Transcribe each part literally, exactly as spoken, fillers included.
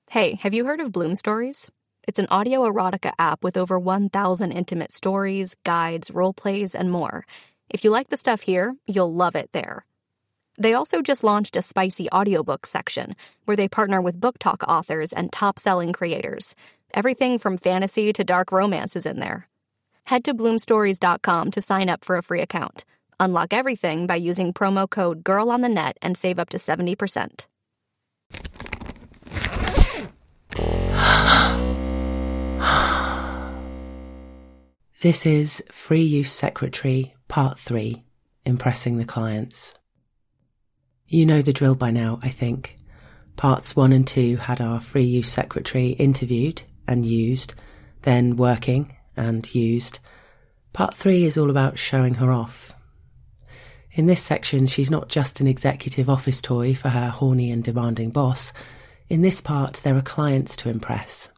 Hey, have you heard of Bloom Stories? It's an audio erotica app with over one thousand intimate stories, guides, role plays, and more. If you like the stuff here, you'll love it there. They also just launched a spicy audiobook section where they partner with book talk authors and top-selling creators. Everything from fantasy to dark romance is in there. Head to bloom stories dot com to sign up for a free account. Unlock everything by using promo code GIRLONTHENET and save up to seventy percent. This is Free Use Secretary, Part three, Impressing the Clients. You know the drill by now, I think. Parts one and two had our Free Use Secretary interviewed and used, then working and used. Part three is all about showing her off. In this section, she's not just an executive office toy for her horny and demanding boss. In this part, there are clients to impress.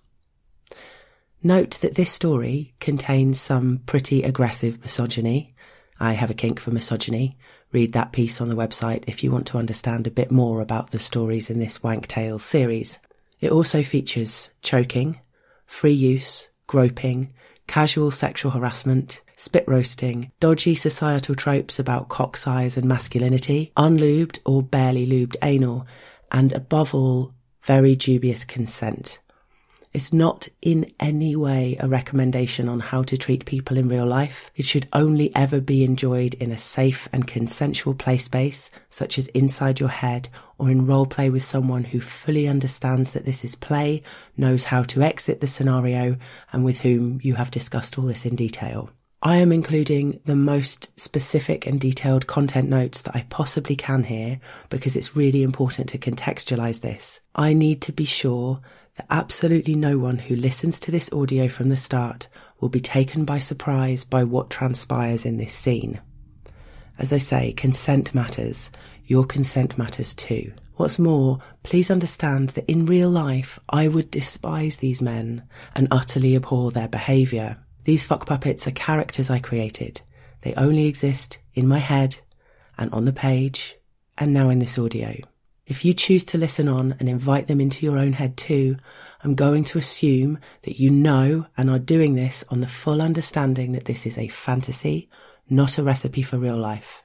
Note that this story contains some pretty aggressive misogyny. I have a kink for misogyny. Read that piece on the website if you want to understand a bit more about the stories in this Wank Tales series. It also features choking, free use, groping, casual sexual harassment, spit roasting, dodgy societal tropes about cock size and masculinity, unlubed or barely lubed anal, and above all, very dubious consent. It's not in any way a recommendation on how to treat people in real life. It should only ever be enjoyed in a safe and consensual play space, such as inside your head or in role play with someone who fully understands that this is play, knows how to exit the scenario, and with whom you have discussed all this in detail. I am including the most specific and detailed content notes that I possibly can here because it's really important to contextualize this. I need to be sure that absolutely no one who listens to this audio from the start will be taken by surprise by what transpires in this scene. As I say, consent matters. Your consent matters too. What's more, please understand that in real life, I would despise these men and utterly abhor their behaviour. These fuck puppets are characters I created. They only exist in my head and on the page and now in this audio. If you choose to listen on and invite them into your own head too, I'm going to assume that you know and are doing this on the full understanding that this is a fantasy, not a recipe for real life.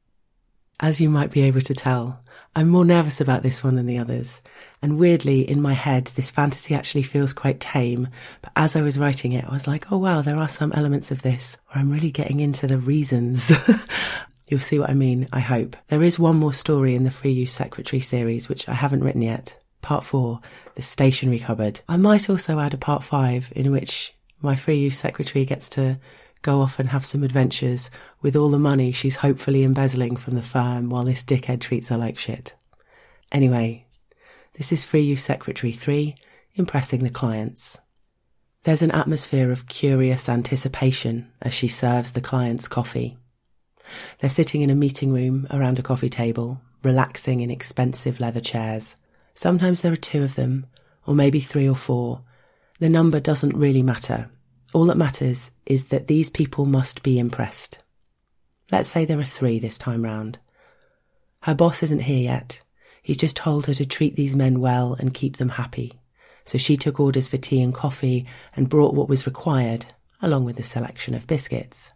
As you might be able to tell, I'm more nervous about this one than the others, and weirdly, in my head, this fantasy actually feels quite tame, but as I was writing it, I was like, oh wow, there are some elements of this where I'm really getting into the reasons. You'll see what I mean, I hope. There is one more story in the Free Use Secretary series, which I haven't written yet. Part four, the stationery cupboard. I might also add a part five in which my Free Use Secretary gets to go off and have some adventures with all the money she's hopefully embezzling from the firm while this dickhead treats her like shit. Anyway, this is Free Use Secretary three, Impressing the Clients. There's an atmosphere of curious anticipation as she serves the clients coffee. They're sitting in a meeting room around a coffee table, relaxing in expensive leather chairs. Sometimes there are two of them, or maybe three or four. The number doesn't really matter. All that matters is that these people must be impressed. Let's say there are three this time round. Her boss isn't here yet. He's just told her to treat these men well and keep them happy. So she took orders for tea and coffee and brought what was required, along with a selection of biscuits.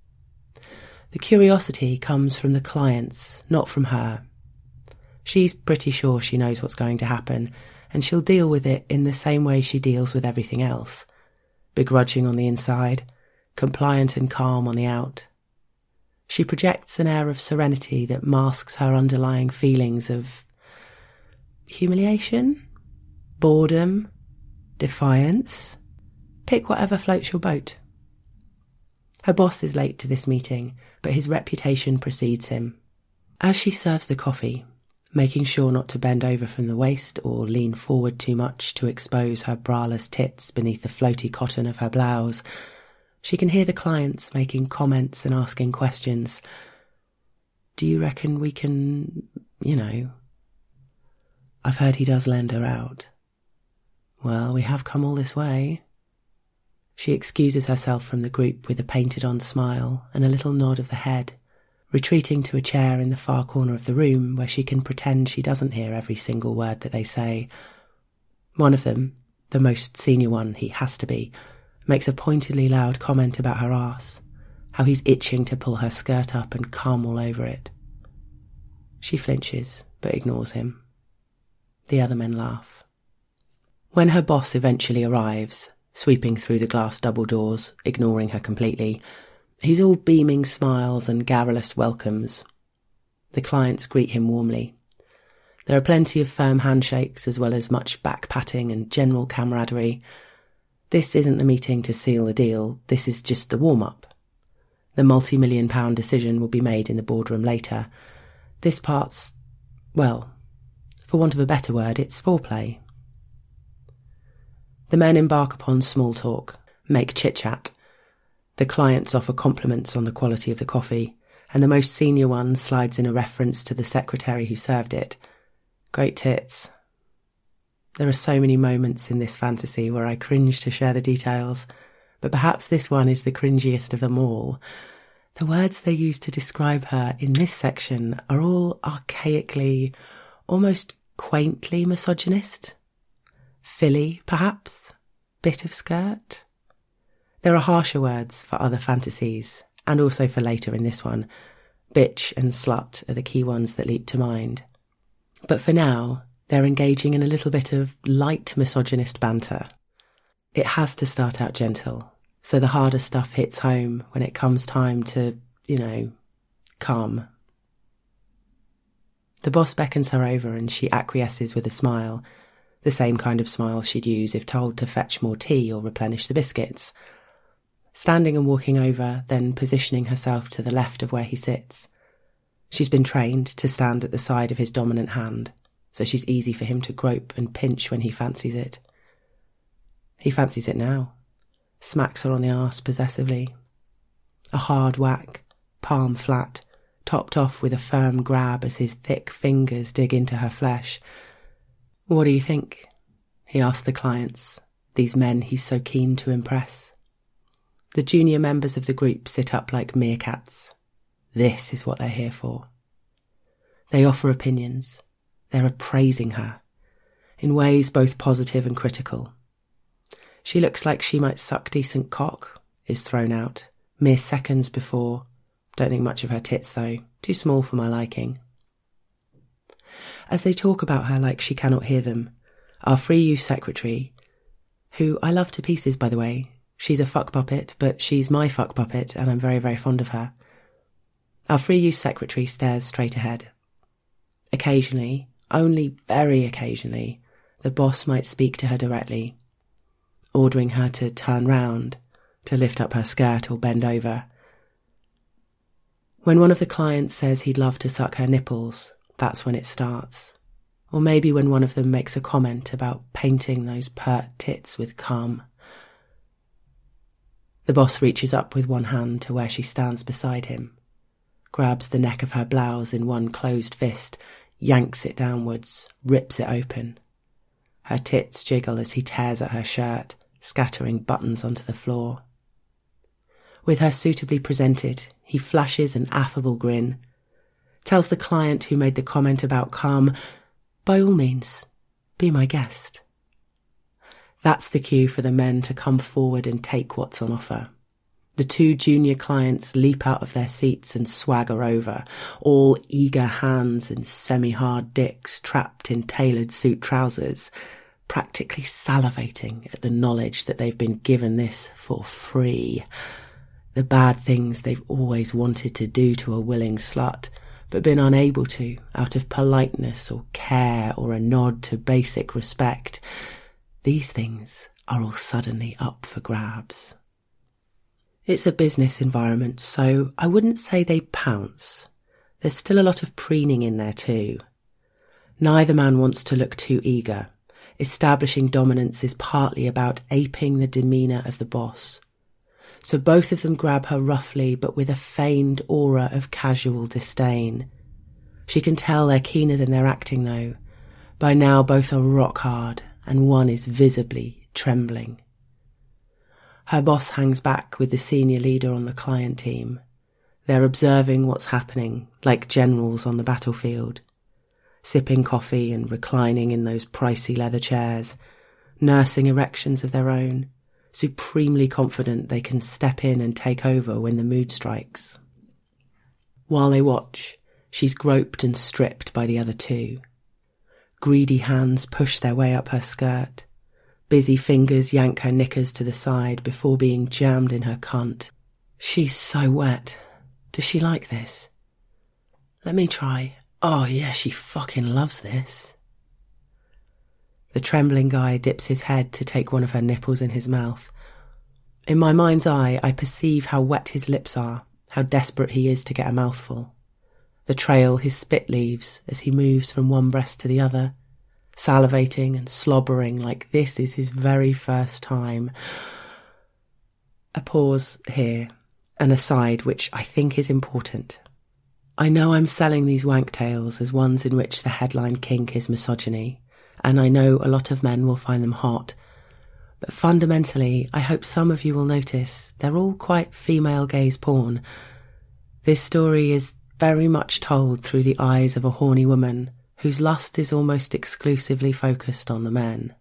The curiosity comes from the clients, not from her. She's pretty sure she knows what's going to happen, and she'll deal with it in the same way she deals with everything else. Begrudging on the inside, compliant and calm on the out. She projects an air of serenity that masks her underlying feelings of humiliation, boredom, defiance. Pick whatever floats your boat. Her boss is late to this meeting, but his reputation precedes him. As she serves the coffee, making sure not to bend over from the waist or lean forward too much to expose her braless tits beneath the floaty cotton of her blouse, she can hear the clients making comments and asking questions. Do you reckon we can, you know... I've heard he does lend her out. Well, we have come all this way. She excuses herself from the group with a painted-on smile and a little nod of the head, retreating to a chair in the far corner of the room where she can pretend she doesn't hear every single word that they say. One of them, the most senior one he has to be, makes a pointedly loud comment about her arse, how he's itching to pull her skirt up and cum all over it. She flinches, but ignores him. The other men laugh. When her boss eventually arrives, sweeping through the glass double doors, ignoring her completely, he's all beaming smiles and garrulous welcomes. The clients greet him warmly. There are plenty of firm handshakes as well as much back-patting and general camaraderie. This isn't the meeting to seal the deal, this is just the warm-up. The multi-million pound decision will be made in the boardroom later. This part's, well, for want of a better word, it's foreplay. The men embark upon small talk, make chit-chat. The clients offer compliments on the quality of the coffee, and the most senior one slides in a reference to the secretary who served it. Great tits. There are so many moments in this fantasy where I cringe to share the details, but perhaps this one is the cringiest of them all. The words they use to describe her in this section are all archaically, almost quaintly misogynist. Filly, perhaps? Bit of skirt? There are harsher words for other fantasies, and also for later in this one. Bitch and slut are the key ones that leap to mind. But for now, they're engaging in a little bit of light misogynist banter. It has to start out gentle, so the harder stuff hits home when it comes time to, you know, calm. The boss beckons her over and she acquiesces with a smile, the same kind of smile she'd use if told to fetch more tea or replenish the biscuits. Standing and walking over, then positioning herself to the left of where he sits. She's been trained to stand at the side of his dominant hand, so she's easy for him to grope and pinch when he fancies it. He fancies it now. Smacks her on the arse possessively. A hard whack, palm flat, topped off with a firm grab as his thick fingers dig into her flesh. What do you think? He asks the clients, these men he's so keen to impress. The junior members of the group sit up like meerkats. This is what they're here for. They offer opinions. They're appraising her, in ways both positive and critical. She looks like she might suck decent cock, is thrown out, mere seconds before. Don't think much of her tits though, too small for my liking. As they talk about her like she cannot hear them, our free use secretary, who I love to pieces by the way, she's a fuck puppet, but she's my fuck puppet and I'm very, very fond of her. Our free use secretary stares straight ahead. Occasionally, only very occasionally, the boss might speak to her directly, ordering her to turn round, to lift up her skirt or bend over. When one of the clients says he'd love to suck her nipples, that's when it starts. Or maybe when one of them makes a comment about painting those pert tits with cum. The boss reaches up with one hand to where she stands beside him, grabs the neck of her blouse in one closed fist, yanks it downwards, rips it open. Her tits jiggle as he tears at her shirt, scattering buttons onto the floor. With her suitably presented, he flashes an affable grin, tells the client who made the comment about cum, by all means, be my guest. That's the cue for the men to come forward and take what's on offer. The two junior clients leap out of their seats and swagger over, all eager hands and semi-hard dicks trapped in tailored suit trousers, practically salivating at the knowledge that they've been given this for free. The bad things they've always wanted to do to a willing slut, but been unable to out of politeness or care or a nod to basic respect. These things are all suddenly up for grabs. It's a business environment, so I wouldn't say they pounce. There's still a lot of preening in there too. Neither man wants to look too eager. Establishing dominance is partly about aping the demeanour of the boss. So both of them grab her roughly but with a feigned aura of casual disdain. She can tell they're keener than they're acting though. By now both are rock hard and one is visibly trembling. Her boss hangs back with the senior leader on the client team. They're observing what's happening, like generals on the battlefield, sipping coffee and reclining in those pricey leather chairs, nursing erections of their own, supremely confident they can step in and take over when the mood strikes. While they watch, she's groped and stripped by the other two. Greedy hands push their way up her skirt. Busy fingers yank her knickers to the side before being jammed in her cunt. She's so wet. Does she like this? Let me try. Oh yeah, she fucking loves this. The trembling guy dips his head to take one of her nipples in his mouth. In my mind's eye, I perceive how wet his lips are, how desperate he is to get a mouthful. The trail his spit leaves as he moves from one breast to the other, salivating and slobbering like this is his very first time. A pause here, an aside which I think is important. I know I'm selling these wank tales as ones in which the headline kink is misogyny, and I know a lot of men will find them hot, but fundamentally I hope some of you will notice they're all quite female gaze porn. This story is very much told through the eyes of a horny woman whose lust is almost exclusively focused on the men.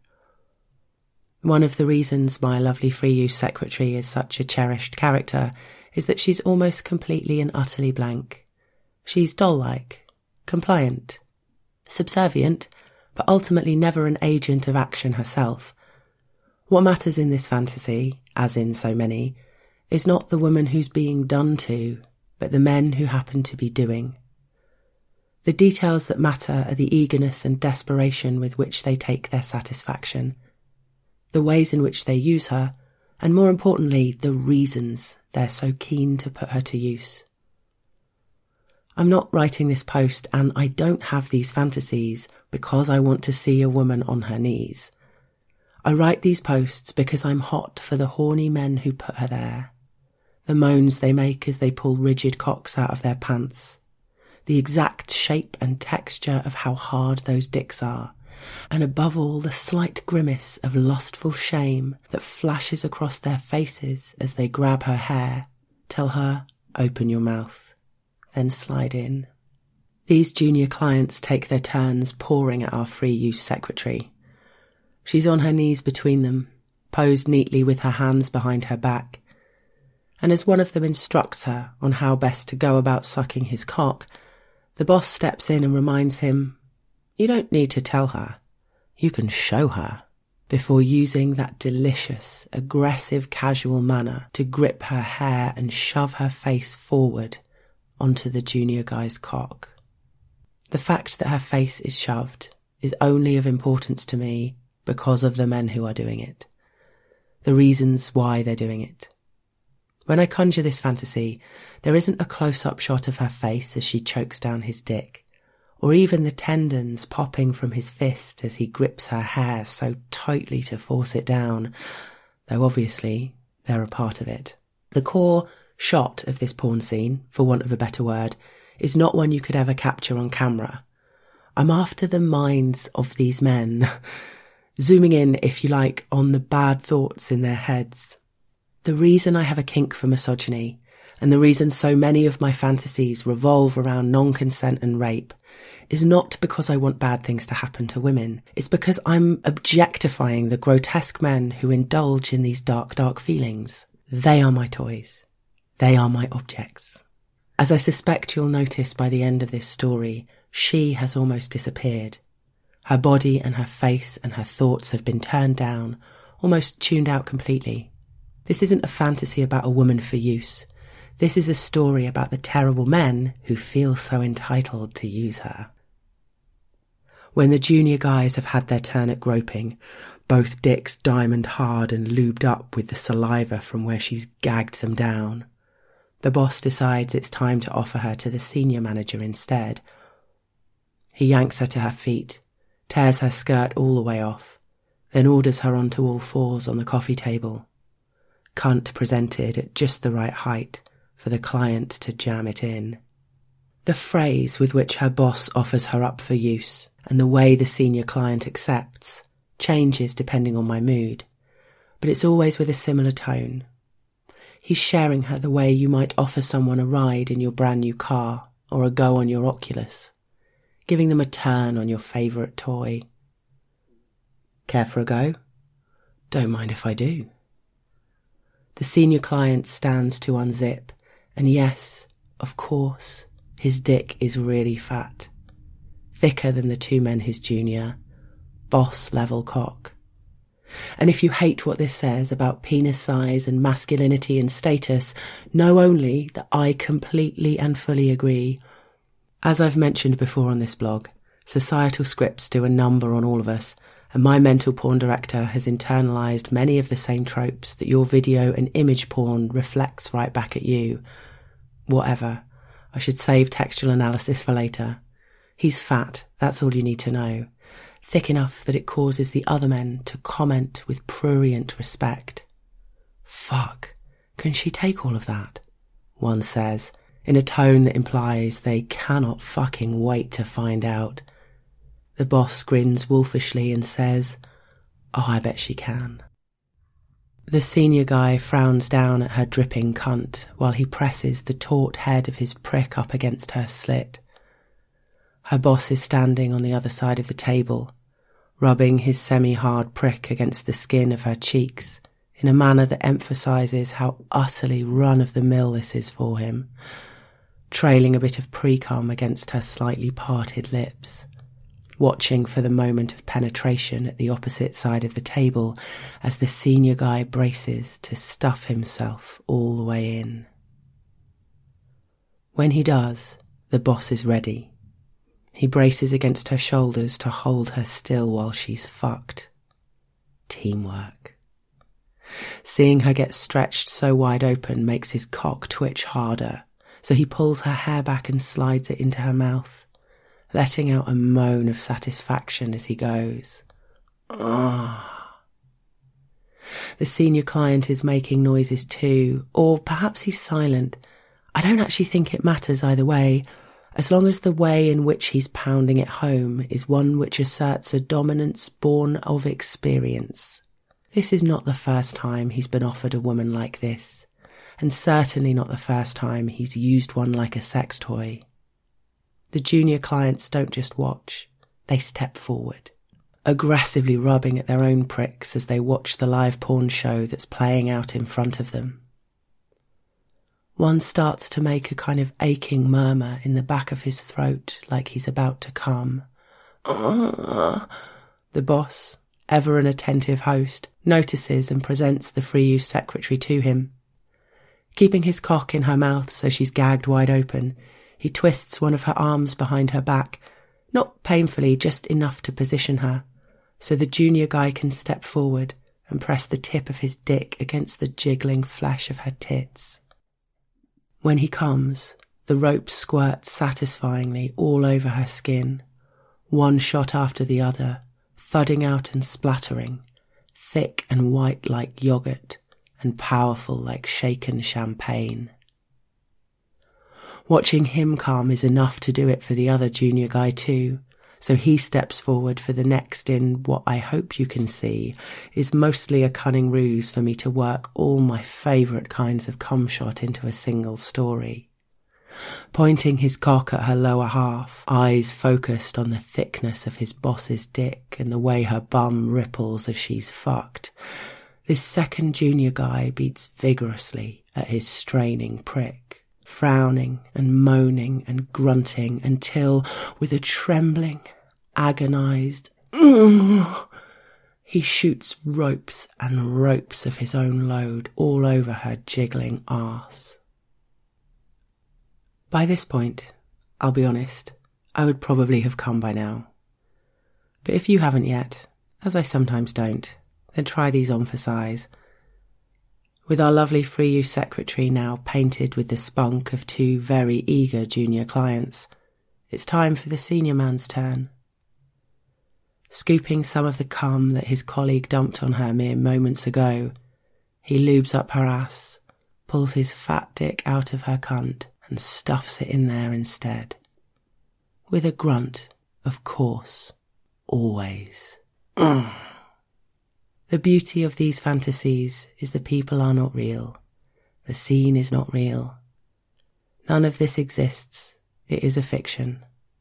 One of the reasons my lovely free use secretary is such a cherished character is that she's almost completely and utterly blank. She's doll-like, compliant, subservient, but ultimately never an agent of action herself. What matters in this fantasy, as in so many, is not the woman who's being done to, but the men who happen to be doing. The details that matter are the eagerness and desperation with which they take their satisfaction, the ways in which they use her, and more importantly, the reasons they're so keen to put her to use. I'm not writing this post, and I don't have these fantasies because I want to see a woman on her knees. I write these posts because I'm hot for the horny men who put her there, the moans they make as they pull rigid cocks out of their pants, the exact shape and texture of how hard those dicks are, and above all the slight grimace of lustful shame that flashes across their faces as they grab her hair, tell her, open your mouth, then slide in. These junior clients take their turns pouring at our free use secretary. She's on her knees between them, posed neatly with her hands behind her back, and as one of them instructs her on how best to go about sucking his cock, the boss steps in and reminds him, you don't need to tell her, you can show her, before using that delicious, aggressive casual manner to grip her hair and shove her face forward onto the junior guy's cock. The fact that her face is shoved is only of importance to me because of the men who are doing it, the reasons why they're doing it. When I conjure this fantasy, there isn't a close-up shot of her face as she chokes down his dick, or even the tendons popping from his fist as he grips her hair so tightly to force it down, though obviously they're a part of it. The core shot of this porn scene, for want of a better word, is not one you could ever capture on camera. I'm after the minds of these men, zooming in, if you like, on the bad thoughts in their heads. The reason I have a kink for misogyny, and the reason so many of my fantasies revolve around non-consent and rape, is not because I want bad things to happen to women. It's because I'm objectifying the grotesque men who indulge in these dark, dark feelings. They are my toys. They are my objects. As I suspect you'll notice by the end of this story, she has almost disappeared. Her body and her face and her thoughts have been turned down, almost tuned out completely. This isn't a fantasy about a woman for use. This is a story about the terrible men who feel so entitled to use her. When the junior guys have had their turn at groping, both dicks diamond hard and lubed up with the saliva from where she's gagged them down, the boss decides it's time to offer her to the senior manager instead. He yanks her to her feet, tears her skirt all the way off, then orders her onto all fours on the coffee table. Cunt presented at just the right height for the client to jam it in. The phrase with which her boss offers her up for use and the way the senior client accepts changes depending on my mood, but it's always with a similar tone. He's sharing her the way you might offer someone a ride in your brand new car or a go on your Oculus, giving them a turn on your favourite toy. Care for a go? Don't mind if I do. The senior client stands to unzip, and yes, of course, his dick is really fat. Thicker than the two men his junior, boss-level cock. And if you hate what this says about penis size and masculinity and status, know only that I completely and fully agree. As I've mentioned before on this blog, societal scripts do a number on all of us, and my mental porn director has internalised many of the same tropes that your video and image porn reflects right back at you. Whatever. I should save textual analysis for later. He's fat, that's all you need to know. Thick enough that it causes the other men to comment with prurient respect. Fuck, can she take all of that? One says, in a tone that implies they cannot fucking wait to find out. The boss grins wolfishly and says, oh, I bet she can. The senior guy frowns down at her dripping cunt while he presses the taut head of his prick up against her slit. Her boss is standing on the other side of the table, rubbing his semi-hard prick against the skin of her cheeks in a manner that emphasises how utterly run-of-the-mill this is for him, trailing a bit of pre-cum against her slightly parted lips, watching for the moment of penetration at the opposite side of the table as the senior guy braces to stuff himself all the way in. When he does, the boss is ready. He braces against her shoulders to hold her still while she's fucked. Teamwork. Seeing her get stretched so wide open makes his cock twitch harder, so he pulls her hair back and slides it into her mouth, letting out a moan of satisfaction as he goes. Ah. The senior client is making noises too, or perhaps he's silent. I don't actually think it matters either way, as long as the way in which he's pounding it home is one which asserts a dominance born of experience. This is not the first time he's been offered a woman like this, and certainly not the first time he's used one like a sex toy. The junior clients don't just watch, they step forward, aggressively rubbing at their own pricks as they watch the live porn show that's playing out in front of them. One starts to make a kind of aching murmur in the back of his throat like he's about to come. Uh, the boss, ever an attentive host, notices and presents the free use secretary to him. Keeping his cock in her mouth so she's gagged wide open, he twists one of her arms behind her back, not painfully, just enough to position her, so the junior guy can step forward and press the tip of his dick against the jiggling flesh of her tits. When he comes, the rope squirts satisfyingly all over her skin, one shot after the other, thudding out and splattering, thick and white like yoghurt, and powerful like shaken champagne. Watching him come is enough to do it for the other junior guy too, so he steps forward for the next in what I hope you can see is mostly a cunning ruse for me to work all my favourite kinds of cum shot into a single story. Pointing his cock at her lower half, eyes focused on the thickness of his boss's dick and the way her bum ripples as she's fucked, this second junior guy beats vigorously at his straining prick, frowning and moaning and grunting until, with a trembling, agonised mm, he shoots ropes and ropes of his own load all over her jiggling arse. By this point, I'll be honest, I would probably have come by now. But if you haven't yet, as I sometimes don't, then try these on for size. With our lovely free use secretary now painted with the spunk of two very eager junior clients, it's time for the senior man's turn. Scooping some of the cum that his colleague dumped on her mere moments ago, he lubes up her ass, pulls his fat dick out of her cunt, and stuffs it in there instead. With a grunt, of course, always. The beauty of these fantasies is the people are not real. The scene is not real. None of this exists. It is a fiction.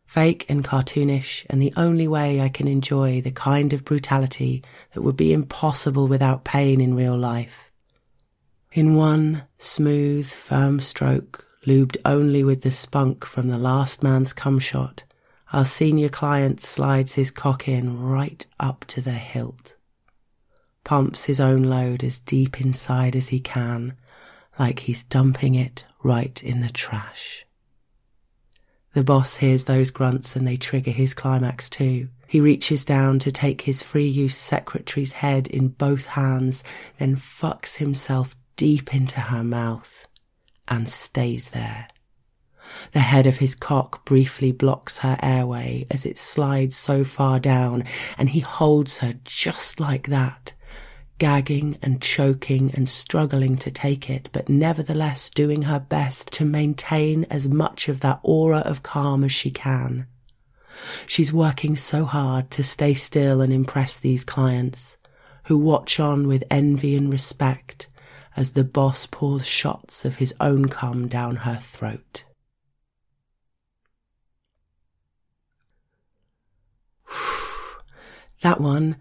Fake and cartoonish, and the only way I can enjoy the kind of brutality that would be impossible without pain in real life. In one smooth, firm stroke, lubed only with the spunk from the last man's cum shot, our senior client slides his cock in right up to the hilt, pumps his own load as deep inside as he can, like he's dumping it right in the trash. The boss hears those grunts and they trigger his climax too. He reaches down to take his free-use secretary's head in both hands, then fucks himself deep into her mouth and stays there. The head of his cock briefly blocks her airway as it slides so far down, and he holds her just like that, gagging and choking and struggling to take it, but nevertheless doing her best to maintain as much of that aura of calm as she can. She's working so hard to stay still and impress these clients, who watch on with envy and respect as the boss pours shots of his own cum down her throat. That one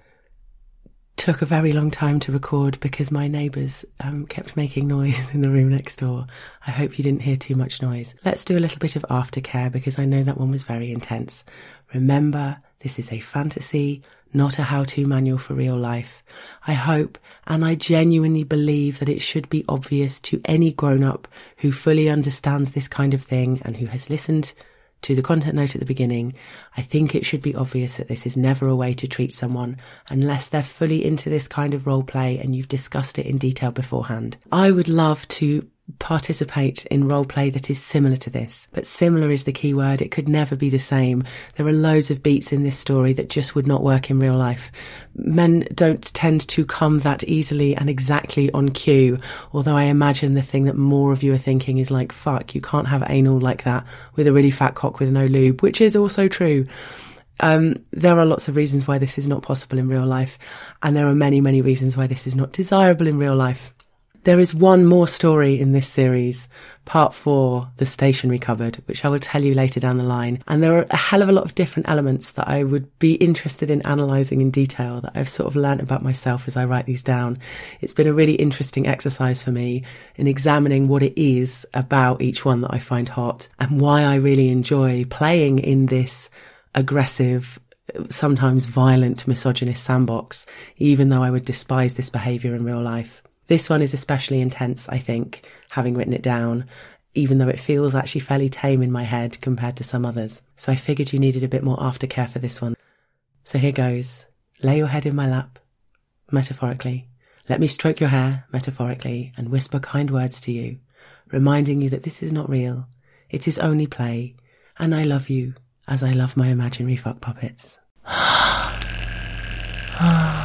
took a very long time to record because my neighbours um, kept making noise in the room next door. I hope you didn't hear too much noise. Let's do a little bit of aftercare because I know that one was very intense. Remember, this is a fantasy, not a how-to manual for real life. I hope and I genuinely believe that it should be obvious to any grown-up who fully understands this kind of thing and who has listened to the content note at the beginning. I think it should be obvious that this is never a way to treat someone unless they're fully into this kind of role play and you've discussed it in detail beforehand. I would love to participate in role play that is similar to this, but similar is the key word. It could never be the same. There are loads of beats in this story that just would not work in real life. Men don't tend to come that easily and exactly on cue, although I imagine the thing that more of you are thinking is like, fuck, you can't have anal like that with a really fat cock with no lube, which is also true. Um, there are lots of reasons why this is not possible in real life, and there are many, many reasons why this is not desirable in real life. There is one more story in this series, part four, the stationery cupboard, which I will tell you later down the line. And there are a hell of a lot of different elements that I would be interested in analysing in detail that I've sort of learnt about myself as I write these down. It's been a really interesting exercise for me in examining what it is about each one that I find hot and why I really enjoy playing in this aggressive, sometimes violent, misogynist sandbox, even though I would despise this behaviour in real life. This one is especially intense, I think, having written it down, even though it feels actually fairly tame in my head compared to some others. So I figured you needed a bit more aftercare for this one. So here goes. Lay your head in my lap, metaphorically. Let me stroke your hair, metaphorically, and whisper kind words to you, reminding you that this is not real. It is only play, and I love you as I love my imaginary fuck puppets.